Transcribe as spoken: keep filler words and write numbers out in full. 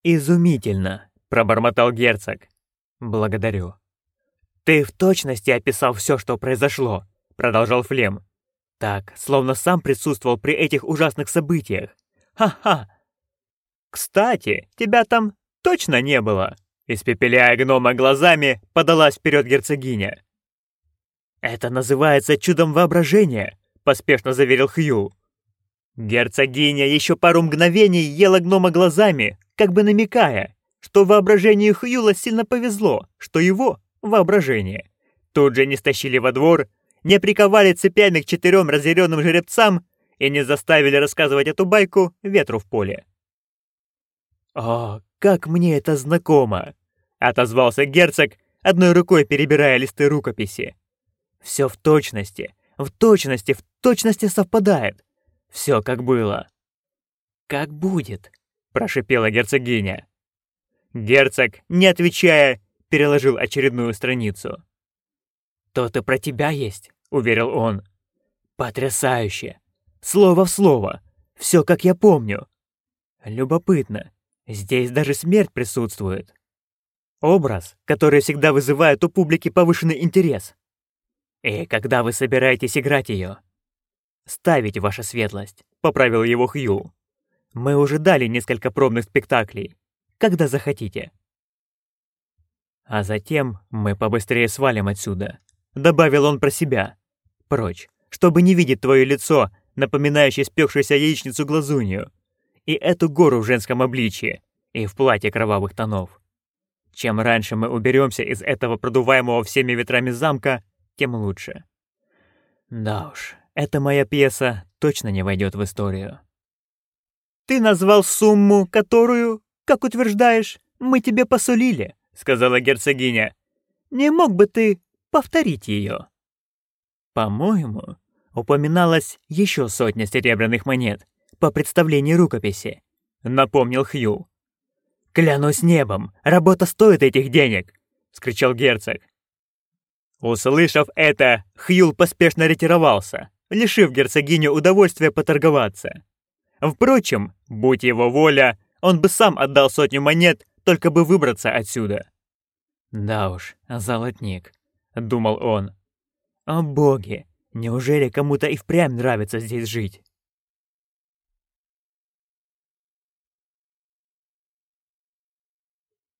«Изумительно», — пробормотал герцог. «Благодарю». «Ты в точности описал все, что произошло», — продолжал Флем. «Так, словно сам присутствовал при этих ужасных событиях. Ха-ха!» «Кстати, тебя там точно не было?» Испепеляя гнома глазами, подалась вперед герцогиня. «Это называется чудом воображения», — поспешно заверил Хью. Герцогиня еще пару мгновений ела гнома глазами, как бы намекая, что воображению Хьюла сильно повезло, что его воображение тут же не стащили во двор, не приковали цепями к четырем разъяренным жеребцам и не заставили рассказывать эту байку ветру в поле. «О, как мне это знакомо!» — отозвался герцог, одной рукой перебирая листы рукописи. «Все в точности, в точности, в точности совпадает. Все как было». «Как будет», — прошипела герцогиня. Герцог, не отвечая, переложил очередную страницу. «То-то про тебя есть», — уверил он. «Потрясающе! Слово в слово! Все, как я помню. Любопытно, здесь даже смерть присутствует. Образ, который всегда вызывает у публики повышенный интерес. И когда вы собираетесь играть ее?» «Ставить, ваша светлость», — поправил его Хью. «Мы уже дали несколько пробных спектаклей. Когда захотите». «А затем мы побыстрее свалим отсюда», — добавил он про себя. «Прочь, чтобы не видеть твое лицо, напоминающее спекшуюся яичницу глазунью, и эту гору в женском обличье, и в платье кровавых тонов. Чем раньше мы уберемся из этого продуваемого всеми ветрами замка, тем лучше. Да уж, эта моя пьеса точно не войдет в историю». «Ты назвал сумму, которую, как утверждаешь, мы тебе посулили», — сказала герцогиня. «Не мог бы ты повторить ее?» «По-моему, упоминалось еще сотня серебряных монет по представлению рукописи», — напомнил Хью. «Клянусь небом, работа стоит этих денег!» — скричал герцог. Услышав это, Хью поспешно ретировался, лишив герцогиню удовольствия поторговаться. Впрочем, будь его воля, он бы сам отдал сотню монет, только бы выбраться отсюда. «Да уж, золотник», — думал он. «О боги, неужели кому-то и впрямь нравится здесь жить?»